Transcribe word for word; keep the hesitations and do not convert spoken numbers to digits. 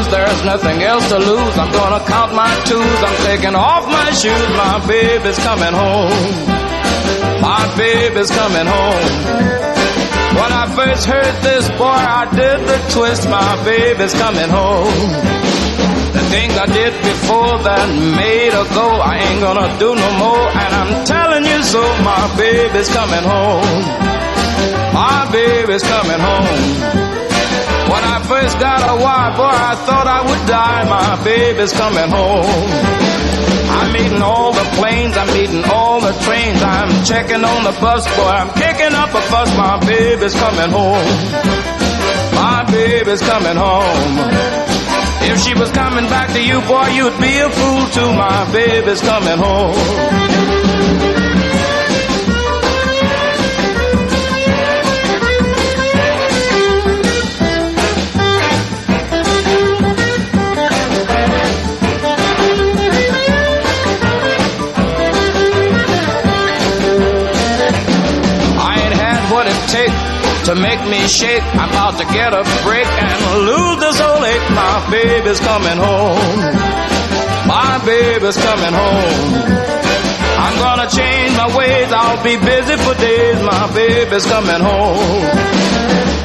there's nothing else to lose. I'm gonna count my twos, I'm taking off my shoes. My baby's coming home. My baby's coming home. When I first heard this, boy, I did the twist. My baby's coming home. The things I did before that made her go, I ain't gonna do no more. And I'm telling you so, my baby's coming home. My baby's coming home. When I first got a wife, boy, I thought I would die. My baby's coming home. I'm eating all the planes, I'm eating all the trains. I'm checking on the bus, boy, I'm kicking up a fuss. My baby's coming home. My baby's coming home. If she was coming back to you, boy, you'd be a fool too. My baby's coming home. Take to make me shake. I'm about to get a break and lose this old ache. My baby's coming home. My baby's coming home. I'm gonna change my ways. I'll be busy for days. My baby's coming home.